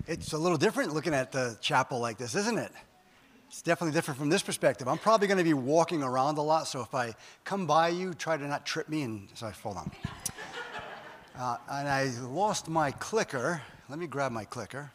It's a little different looking at the chapel like this, isn't it? It's definitely different from this perspective. I'm probably going to be walking around a lot, so if I come by you, try to not trip me, and so I fall down. And I lost my clicker. Let me grab my clicker.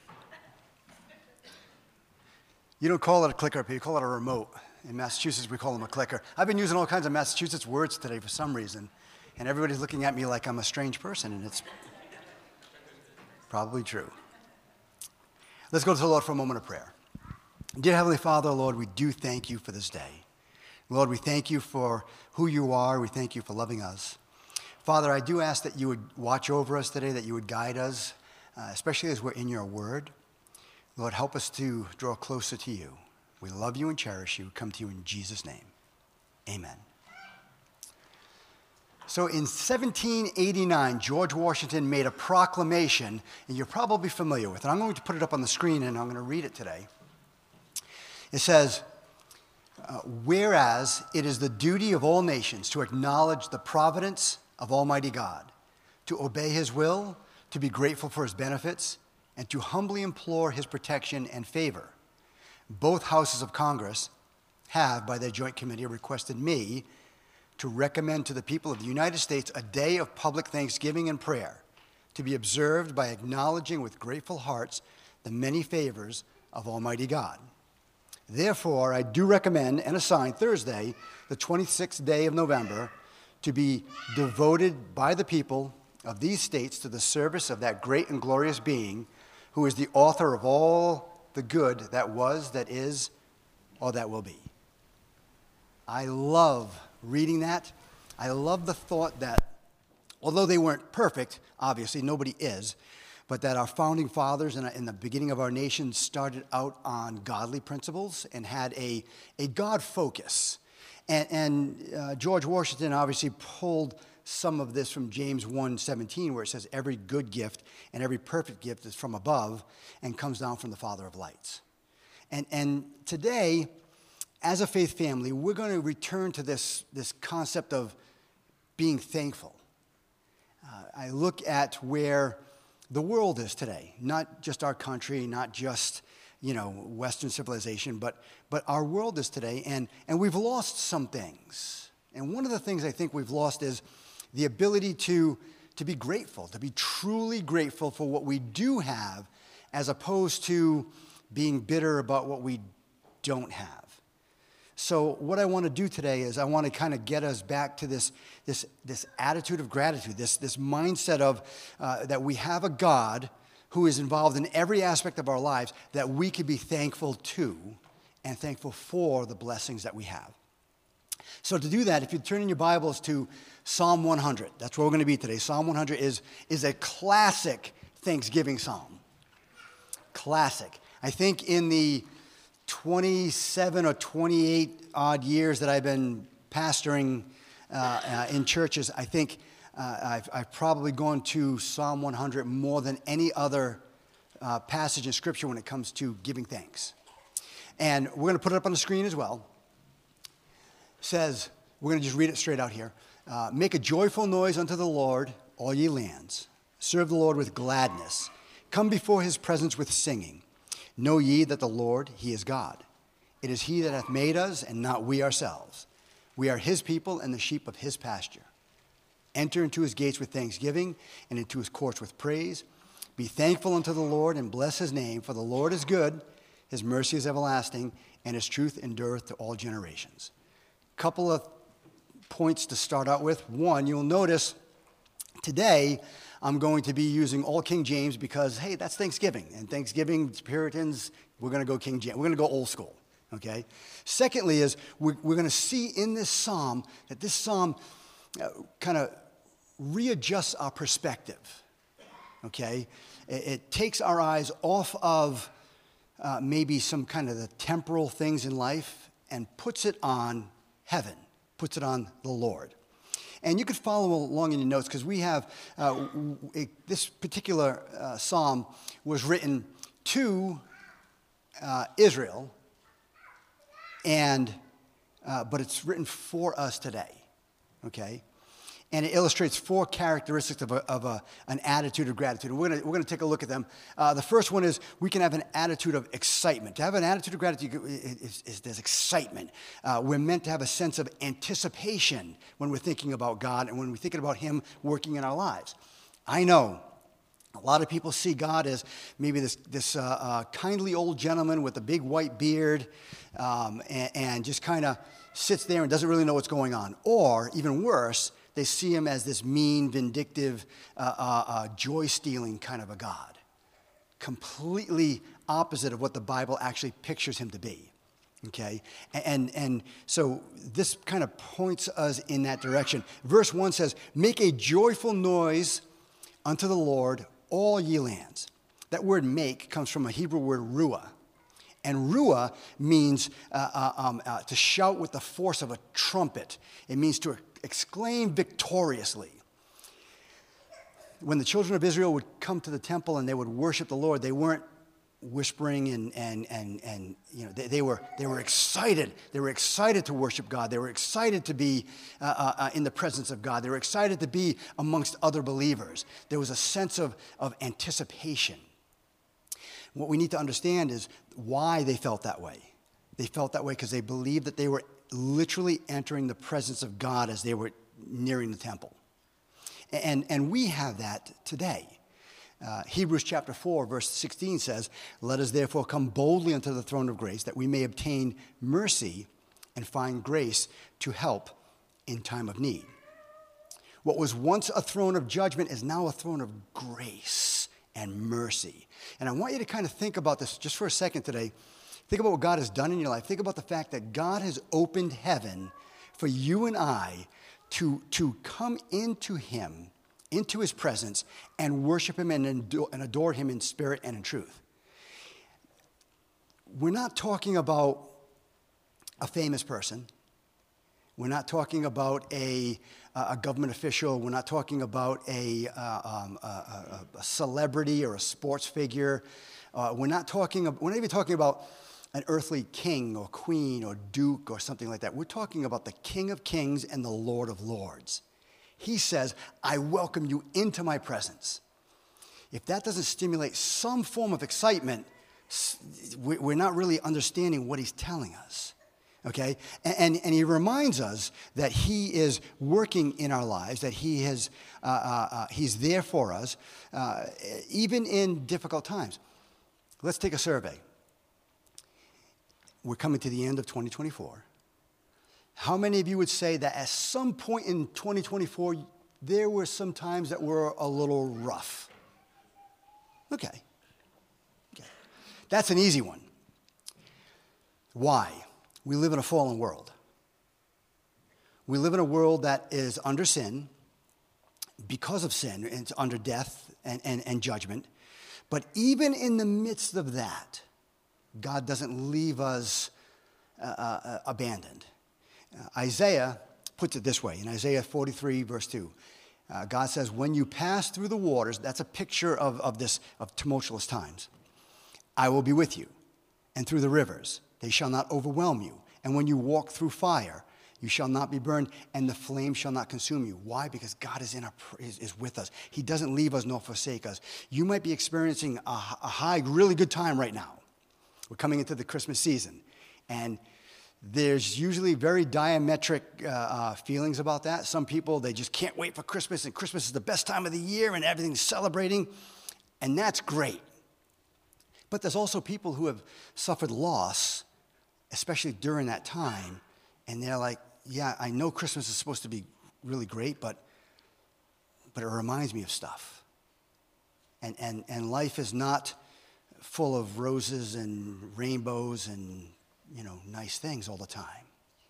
You don't call it a clicker up here, you call it a remote. In Massachusetts, we call them a clicker. I've been using all kinds of Massachusetts words today for some reason, and everybody's looking at me like I'm a strange person, and it's probably true. Let's go to the Lord for a moment of prayer. Dear Heavenly Father, Lord, we do thank you for this day. Lord, we thank you for who you are. We thank you for loving us. Father, I do ask that you would watch over us today, that you would guide us, especially as we're in your word. Lord, help us to draw closer to you. We love you and cherish you. Come to you in Jesus' name. Amen. So in 1789, George Washington made a proclamation, and you're probably familiar with it. I'm going to put it up on the screen, and I'm going to read it today. It says, whereas it is the duty of all nations to acknowledge the providence of Almighty God, to obey his will, to be grateful for his benefits, and to humbly implore his protection and favor. Both houses of Congress have, by their joint committee, requested me to recommend to the people of the United States a day of public thanksgiving and prayer to be observed by acknowledging with grateful hearts the many favors of Almighty God. Therefore, I do recommend and assign Thursday, the 26th day of November, to be devoted by the people of these states to the service of that great and glorious being who is the author of all the good that was, that is, or that will be. I love reading that. I love the thought that, although they weren't perfect, obviously, nobody is, but that our founding fathers in the beginning of our nation started out on godly principles and had a God focus. And George Washington obviously pulled some of this from James 1:17, where it says, every good gift and every perfect gift is from above and comes down from the Father of lights. And today, as a faith family, we're going to return to this concept of being thankful. I look at where the world is today, not just our country, not just Western civilization, but our world is today, and we've lost some things. And one of the things I think we've lost is the ability to be grateful, to be truly grateful for what we do have, as opposed to being bitter about what we don't have. So what I want to do today is I want to kind of get us back to this attitude of gratitude, this mindset of that we have a God who is involved in every aspect of our lives that we could be thankful to and thankful for the blessings that we have. So to do that, if you turn in your Bibles to Psalm 100, that's where we're going to be today. Psalm 100 is a classic Thanksgiving psalm. Classic. I think in the 27 or 28 odd years that I've been pastoring in churches, I think I've probably gone to Psalm 100 more than any other passage in Scripture when it comes to giving thanks. And we're going to put it up on the screen as well. It says, we're going to just read it straight out here. Make a joyful noise unto the Lord, all ye lands. Serve the Lord with gladness. Come before his presence with singing. Know ye that the Lord, he is God. It is he that hath made us, and not we ourselves. We are his people and the sheep of his pasture. Enter into his gates with thanksgiving, and into his courts with praise. Be thankful unto the Lord, and bless his name, for the Lord is good, his mercy is everlasting, and his truth endureth to all generations. Couple of points to start out with. One, you'll notice today I'm going to be using all King James because, hey, that's Thanksgiving. And Thanksgiving, Puritans, we're going to go King James. We're going to go old school, okay? Secondly is we're going to see in this psalm that this psalm kind of readjusts our perspective, okay? It takes our eyes off of maybe some kind of the temporal things in life and puts it on heaven, puts it on the Lord. And you could follow along in your notes because we have this particular psalm was written to Israel, but it's written for us today, okay? And it illustrates four characteristics of an attitude of gratitude. And we're going to take a look at them. The first one is we can have an attitude of excitement. To have an attitude of gratitude there's excitement. We're meant to have a sense of anticipation when we're thinking about God and when we're thinking about Him working in our lives. I know a lot of people see God as maybe this kindly old gentleman with a big white beard and just kind of sits there and doesn't really know what's going on. Or, even worse, they see Him as this mean, vindictive, joy-stealing kind of a God. Completely opposite of what the Bible actually pictures Him to be. Okay? And so this kind of points us in that direction. Verse 1 says, "Make a joyful noise unto the Lord, all ye lands." That word "make" comes from a Hebrew word ruah. And ruah means to shout with the force of a trumpet. It means to exclaim victoriously. When the children of Israel would come to the temple and they would worship the Lord, they weren't whispering and you know, they were excited. They were excited to worship God. They were excited to be in the presence of God. They were excited to be amongst other believers. There was a sense of anticipation. What we need to understand is why they felt that way. They felt that way because they believed that they were literally entering the presence of God as they were nearing the temple. And we have that today. Hebrews chapter 4, verse 16 says, "Let us therefore come boldly unto the throne of grace, that we may obtain mercy and find grace to help in time of need." What was once a throne of judgment is now a throne of grace and mercy. And I want you to kind of think about this just for a second today. Think about what God has done in your life. Think about the fact that God has opened heaven for you and I to come into Him, into His presence, and worship Him and adore Him in spirit and in truth. We're not talking about a famous person. We're not talking about a government official. We're not talking about a celebrity or a sports figure. We're not even talking about an earthly king or queen or duke or something like that. We're talking about the King of Kings and the Lord of Lords. He says, "I welcome you into my presence." If that doesn't stimulate some form of excitement, we're not really understanding what He's telling us. Okay? And He reminds us that He is working in our lives, that He's there for us, even in difficult times. Let's take a survey. We're coming to the end of 2024. How many of you would say that at some point in 2024, there were some times that were a little rough? Okay. That's an easy one. Why? We live in a fallen world. We live in a world that is under sin, because of sin, it's under death and judgment. But even in the midst of that, God doesn't leave us abandoned. Isaiah puts it this way, in Isaiah 43, verse 2. God says, "When you pass through the waters," that's a picture of tumultuous times, "I will be with you. And through the rivers, they shall not overwhelm you. And when you walk through fire, you shall not be burned, and the flame shall not consume you." Why? Because God is with us. He doesn't leave us nor forsake us. You might be experiencing a high, really good time right now. We're coming into the Christmas season, and there's usually very diametric feelings about that. Some people, they just can't wait for Christmas, and Christmas is the best time of the year, and everything's celebrating, and that's great. But there's also people who have suffered loss, especially during that time, and they're like, "Yeah, I know Christmas is supposed to be really great, but it reminds me of stuff. And life is not full of roses and rainbows and, nice things all the time."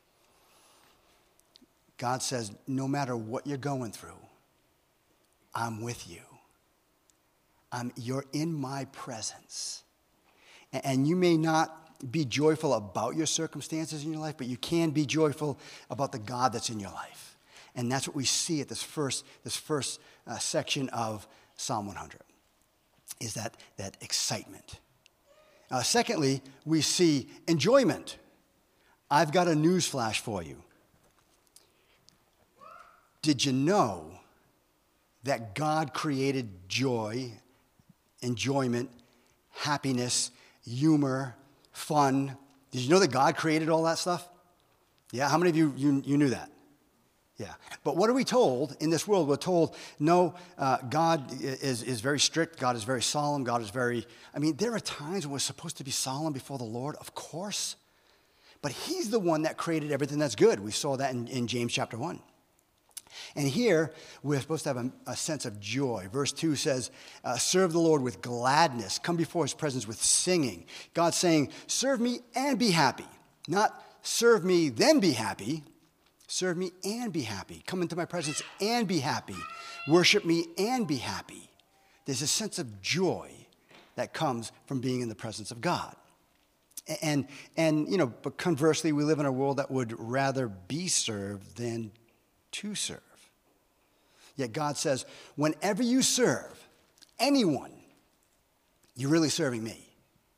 God says, no matter what you're going through, I'm with you. You're in my presence. And you may not be joyful about your circumstances in your life, but you can be joyful about the God that's in your life. And that's what we see at this first section of Psalm 100, is that excitement. Secondly, we see enjoyment. I've got a news flash for you. did you know that God created joy, enjoyment, happiness, humor, fun? Did you know that God created all that stuff? Yeah, how many of you knew that? Yeah. But what are we told in this world? We're told, no, God is very strict. God is very solemn. God is very, there are times when we're supposed to be solemn before the Lord, of course. But he's the one that created everything that's good. We saw that in James chapter 1. And here, we're supposed to have a sense of joy. Verse 2 says, serve the Lord with gladness. Come before his presence with singing. God's saying, serve me and be happy. Not serve me, then be happy. Serve me and be happy. Come into my presence and be happy. Worship me and be happy. There's a sense of joy that comes from being in the presence of God. And but conversely, we live in a world that would rather be served than to serve. Yet God says, whenever you serve anyone, you're really serving me.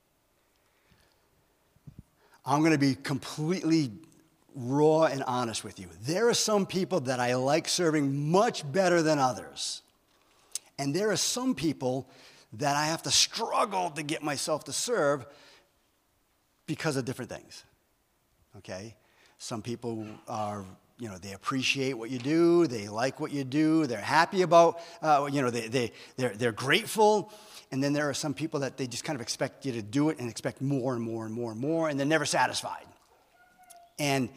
I'm going to be completely raw and honest with you. There are some people that I like serving much better than others. And there are some people that I have to struggle to get myself to serve because of different things. Okay? Some people are, they appreciate what you do. They like what you do. They're happy about, they're grateful. And then there are some people that they just kind of expect you to do it and expect more and more and more and more, and they're never satisfied. And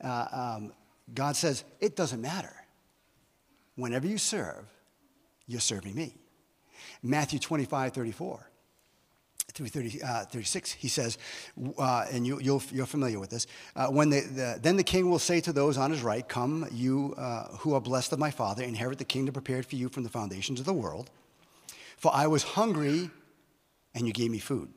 God says, it doesn't matter. Whenever you serve, you're serving me. Matthew 25:34 through 36, he says, and you're familiar with this, then the king will say to those on his right, come, you who are blessed of my Father, inherit the kingdom prepared for you from the foundations of the world. For I was hungry, and you gave me food.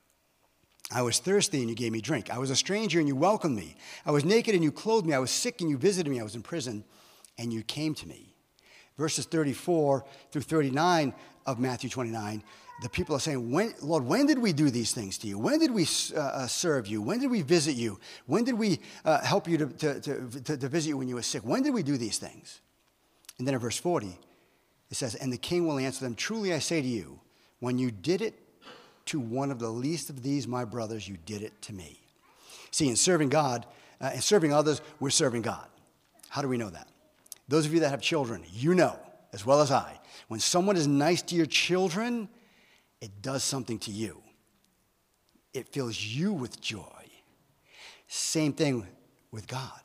I was thirsty, and you gave me drink. I was a stranger, and you welcomed me. I was naked, and you clothed me. I was sick, and you visited me. I was in prison, and you came to me. Verses 34 through 39 of Matthew 29, the people are saying, Lord, when did we do these things to you? When did we serve you? When did we visit you? When did we help you to visit you when you were sick? When did we do these things? And then in verse 40, it says, and the king will answer them, truly I say to you, when you did it to one of the least of these, my brothers, you did it to me. See, in serving God and serving others, we're serving God. How do we know that? Those of you that have children, you know, as well as I, when someone is nice to your children, it does something to you. It fills you with joy. Same thing with God.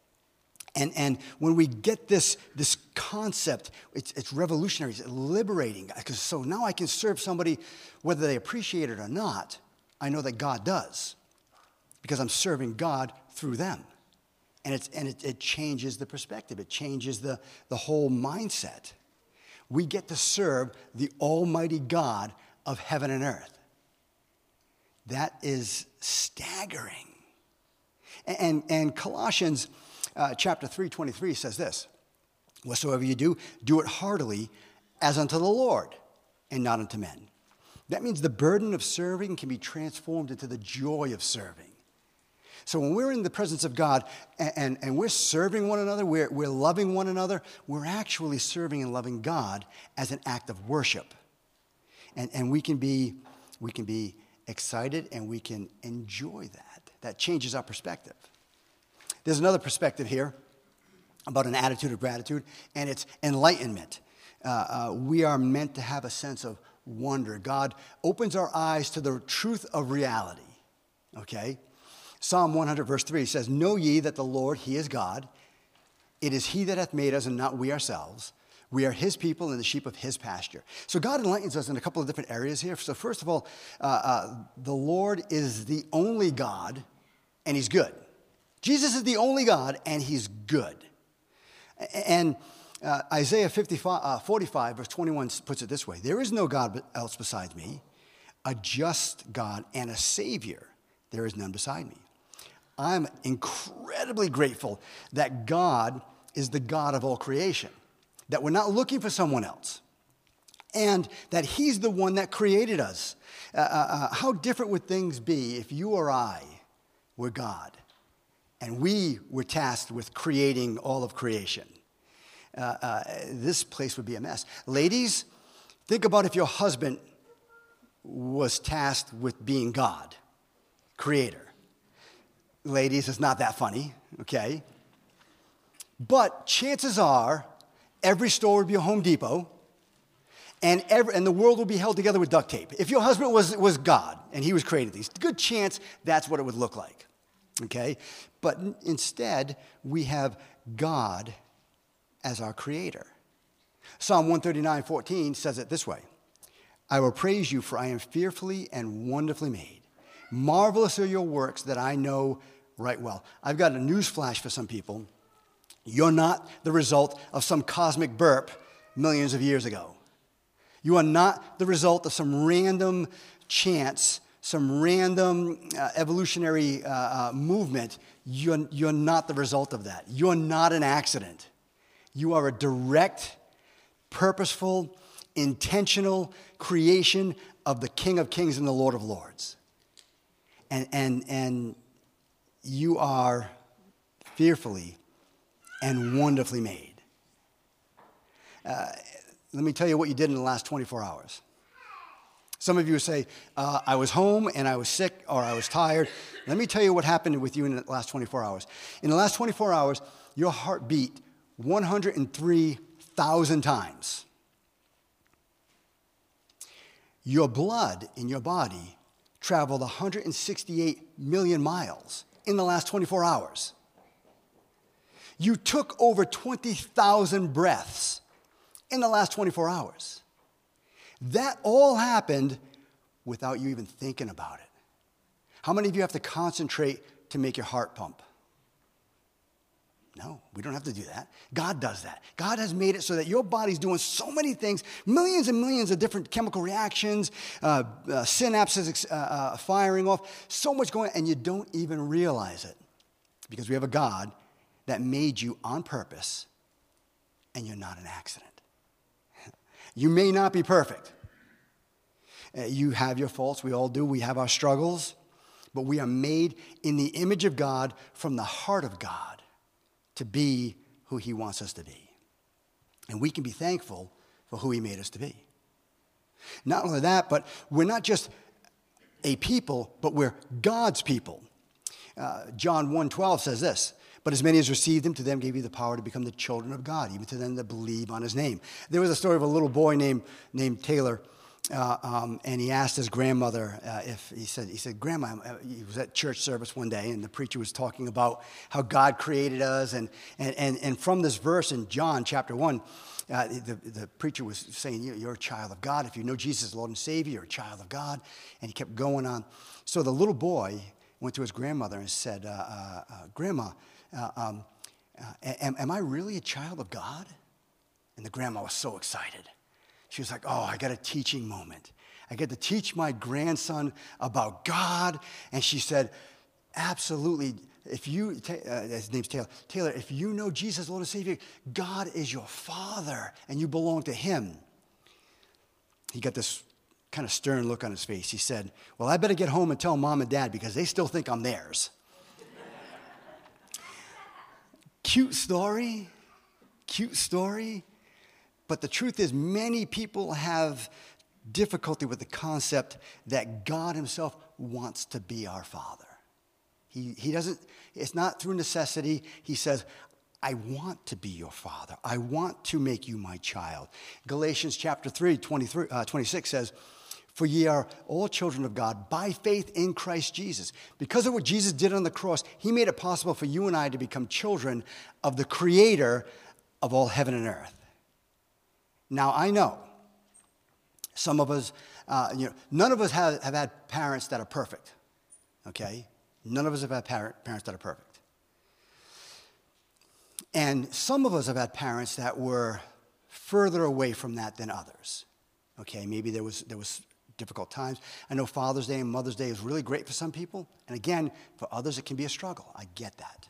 And when we get this concept, it's revolutionary, it's liberating. Because so now I can serve somebody, whether they appreciate it or not, I know that God does. Because I'm serving God through them. And it changes the perspective. It changes the whole mindset. We get to serve the Almighty God of heaven and earth. That is staggering. And Colossians chapter 3:23 says this, whatsoever you do, do it heartily as unto the Lord and not unto men. That means the burden of serving can be transformed into the joy of serving. So when we're in the presence of God and we're serving one another, we're loving one another, we're actually serving and loving God as an act of worship. And we can be excited and we can enjoy that. That changes our perspective. There's another perspective here about an attitude of gratitude, and it's enlightenment. We are meant to have a sense of wonder. God opens our eyes to the truth of reality, okay? Psalm 100, verse 3 says, know ye that the Lord, he is God. It is he that hath made us and not we ourselves. We are his people and the sheep of his pasture. So God enlightens us in a couple of different areas here. So first of all, the Lord is the only God, and he's good. Jesus is the only God, and he's good. And Isaiah 45, verse 21 puts it this way. There is no God else besides me, a just God and a Savior. There is none beside me. I'm incredibly grateful that God is the God of all creation, that we're not looking for someone else, and that he's the one that created us. How different would things be if you or I were God, and we were tasked with creating all of creation? this place would be a mess. Ladies, think about if your husband was tasked with being God, creator. Ladies, it's not that funny, okay? But chances are, every store would be a Home Depot, and the world would be held together with duct tape. If your husband was God, and he was created these, good chance that's what it would look like, okay? But instead, we have God as our creator. Psalm 139:14 says it this way: I will praise you, for I am fearfully and wonderfully made. Marvelous are your works that I know right well. I've got a news flash for some people. You're not the result of some cosmic burp millions of years ago. You are not the result of some random chance, some random evolutionary movement. You're not the result of that. You're not an accident. You are a direct, purposeful, intentional creation of the King of Kings and the Lord of Lords. And you are fearfully and wonderfully made. Let me tell you what you did in the last 24 hours. Some of you say, I was home and I was sick or I was tired. Let me tell you what happened with you in the last 24 hours. In the last 24 hours, your heart beat 103,000 times. Your blood in your body traveled 168 million miles in the last 24 hours. You took over 20,000 breaths in the last 24 hours. That all happened without you even thinking about it. How many of you have to concentrate to make your heart pump? No, we don't have to do that. God does that. God has made it so that your body's doing so many things, millions and millions of different chemical reactions, synapses firing off, so much going on, and you don't even realize it because we have a God that made you on purpose, and you're not an accident. You may not be perfect. You have your faults. We all do. We have our struggles. But we are made in the image of God from the heart of God to be who he wants us to be. And we can be thankful for who he made us to be. Not only that, but we're not just a people, but we're God's people. John 1:12 says this: but as many as received him, to them gave he the power to become the children of God, even to them that believe on his name. There was a story of a little boy named Taylor, and he asked his grandmother he said, Grandma, he was at church service one day, and the preacher was talking about how God created us, and from this verse in John chapter 1, the preacher was saying, you're a child of God. If you know Jesus as Lord and Savior, you're a child of God. And he kept going on. So the little boy went to his grandmother and said, Grandma, am I really a child of God? And the grandma was so excited. She was like, oh, I got a teaching moment. I get to teach my grandson about God. And she said, absolutely. If you, his name's Taylor. Taylor, if you know Jesus, Lord and Savior, God is your Father, and you belong to him. He got this kind of stern look on his face. He said, well, I better get home and tell Mom and Dad because they still think I'm theirs. Cute story. But the truth is, many people have difficulty with the concept that God himself wants to be our Father. He doesn't, it's not through necessity. He says, I want to be your Father. I want to make you my child. Galatians chapter 3, 26 says, for ye are all children of God by faith in Christ Jesus. Because of what Jesus did on the cross, he made it possible for you and I to become children of the Creator of all heaven and earth. Now, I know some of us, none of us have had parents that are perfect, okay? None of us have had parents that are perfect. And some of us have had parents that were further away from that than others, okay? Maybe there was difficult times. I know Father's Day and Mother's Day is really great for some people. And again, for others, it can be a struggle. I get that.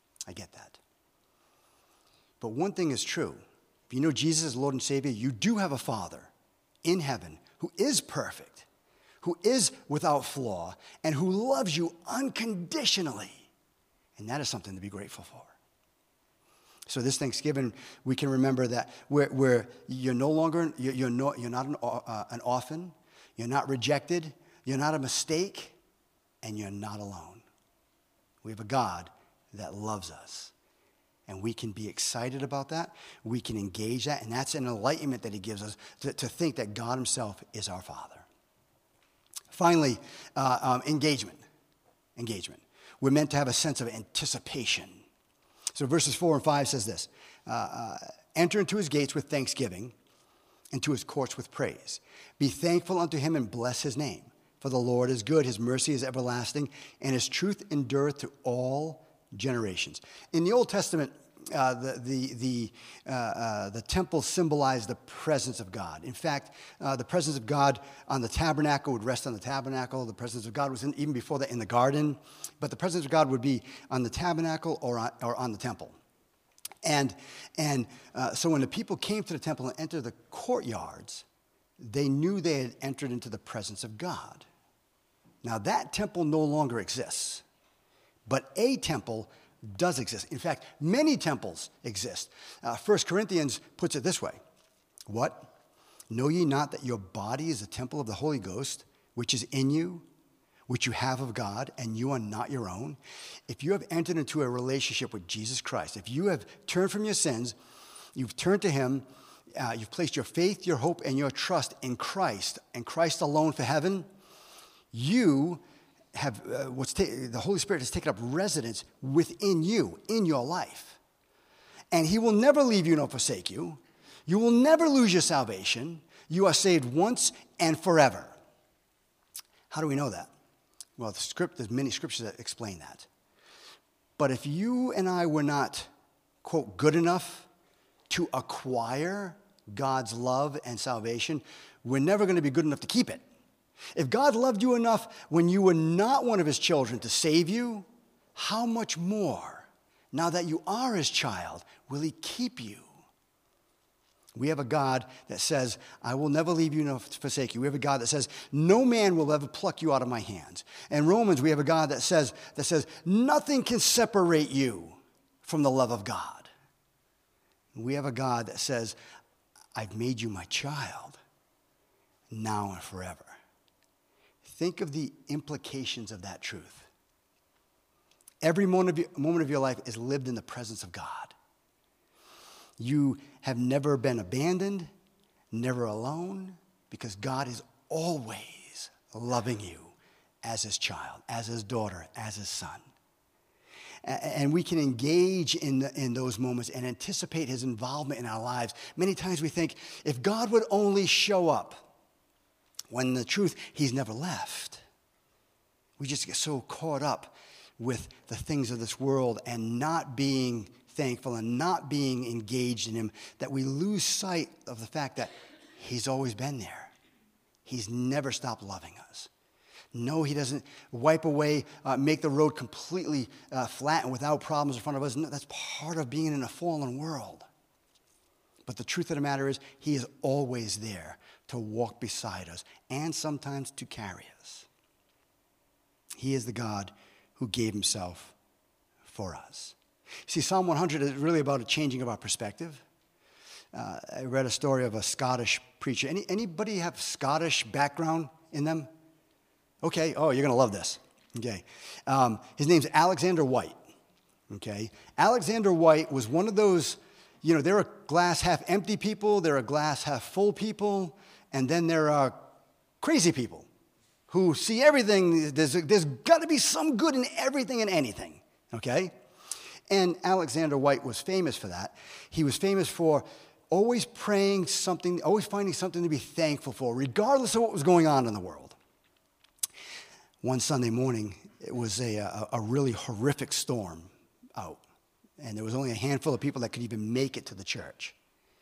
But one thing is true. If you know Jesus as Lord and Savior, you do have a Father in heaven who is perfect, who is without flaw, and who loves you unconditionally. And that is something to be grateful for. So this Thanksgiving, we can remember that where you're no longer, you're not an orphan, you're not rejected, you're not a mistake, and you're not alone. We have a God that loves us. And we can be excited about that. We can engage that. And that's an enlightenment that he gives us to think that God himself is our Father. Finally, engagement. Engagement. We're meant to have a sense of anticipation. So verses 4 and 5 says this. Enter into his gates with thanksgiving, into his courts with praise. Be thankful unto him and bless his name. For the Lord is good, his mercy is everlasting, and his truth endureth to all generations. In the Old Testament, the temple symbolized the presence of God. In fact, the presence of God on the tabernacle would rest on the tabernacle. The presence of God was even before that in the garden. But the presence of God would be on the tabernacle or on the temple. And so when the people came to the temple and entered the courtyards, they knew they had entered into the presence of God. Now that temple no longer exists. But a temple does exist. In fact, many temples exist. 1 Corinthians puts it this way. What? Know ye not that your body is a temple of the Holy Ghost, which is in you, which you have of God, and you are not your own? If you have entered into a relationship with Jesus Christ, if you have turned from your sins, you've turned to him, you've placed your faith, your hope, and your trust in Christ, and Christ alone for heaven, you have the Holy Spirit has taken up residence within you, in your life. And he will never leave you nor forsake you. You will never lose your salvation. You are saved once and forever. How do we know that? Well, there's many scriptures that explain that. But if you and I were not, quote, good enough to acquire God's love and salvation, we're never going to be good enough to keep it. If God loved you enough when you were not one of his children to save you, how much more, now that you are his child, will he keep you? We have a God that says, I will never leave you nor forsake you. We have a God that says, no man will ever pluck you out of my hands. And Romans, we have a God that says, nothing can separate you from the love of God. We have a God that says, I've made you my child, now and forever. Think of the implications of that truth. Every moment of your life is lived in the presence of God. You have never been abandoned, never alone, because God is always loving you as his child, as his daughter, as his son. And we can engage in those moments and anticipate his involvement in our lives. Many times we think, if God would only show up, when in the truth, he's never left. We just get so caught up with the things of this world and not being thankful and not being engaged in him that we lose sight of the fact that he's always been there. He's never stopped loving us. No, he doesn't wipe away, make the road completely flat and without problems in front of us. No, that's part of being in a fallen world. But the truth of the matter is, he is always there to walk beside us and sometimes to carry us. He is the God who gave himself for us. See, Psalm 100 is really about a changing of our perspective. I read a story of a Scottish preacher. Anybody have Scottish background in them? Okay. Oh, you're going to love this. Okay. His name's Alexander White. Okay. Alexander White was one of those, there are glass half empty people, there are glass half full people, and then there are crazy people who see everything. There's got to be some good in everything and anything. Okay. And Alexander White was famous for that. He was famous for always praying something, always finding something to be thankful for, regardless of what was going on in the world. One Sunday morning, it was a really horrific storm out, and there was only a handful of people that could even make it to the church.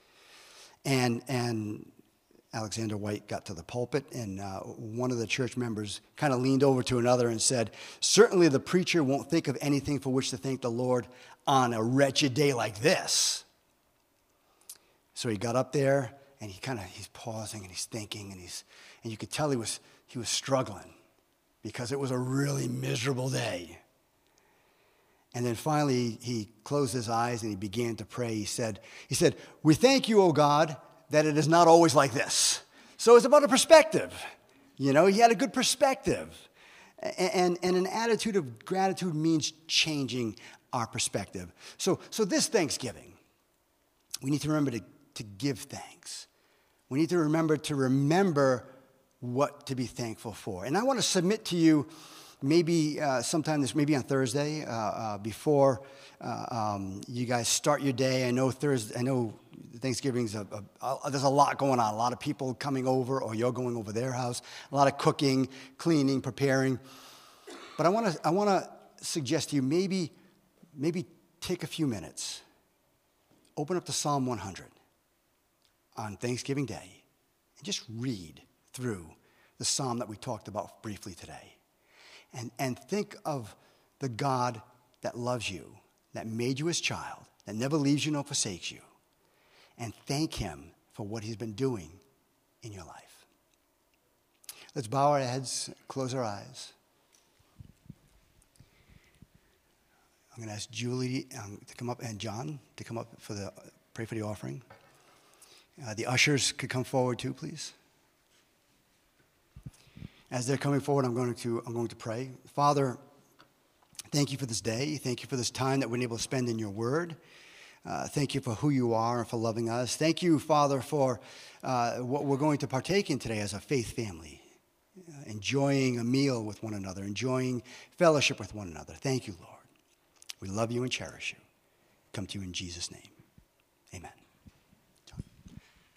And Alexander White got to the pulpit, and one of the church members kind of leaned over to another and said, certainly the preacher won't think of anything for which to thank the Lord on a wretched day like this. So he got up there, and he's pausing, and he's thinking, and you could tell he was struggling because it was a really miserable day. And then finally, he closed his eyes and he began to pray. He said, "We thank you, O God, that it is not always like this." So it's about a perspective. He had a good perspective. And an attitude of gratitude means changing our perspective. So this Thanksgiving, we need to remember to give thanks. We need to remember what to be thankful for. And I want to submit to you maybe maybe on Thursday before you guys start your day. I know Thanksgiving's there's a lot going on. A lot of people coming over, or you're going over their house. A lot of cooking, cleaning, preparing. But I want to suggest to you maybe take a few minutes, open up to Psalm 100 on Thanksgiving Day, and just read through the psalm that we talked about briefly today. And think of the God that loves you, that made you his child, that never leaves you nor forsakes you. And thank him for what he's been doing in your life. Let's bow our heads, close our eyes. I'm going to ask Julie to come up and John to come up pray for the offering. The ushers could come forward too, please. As they're coming forward, I'm going to pray. Father, thank you for this day. Thank you for this time that we're able to spend in your word. Thank you for who you are and for loving us. Thank you, Father, for what we're going to partake in today as a faith family, enjoying a meal with one another, enjoying fellowship with one another. Thank you, Lord. We love you and cherish you. Come to you in Jesus' name.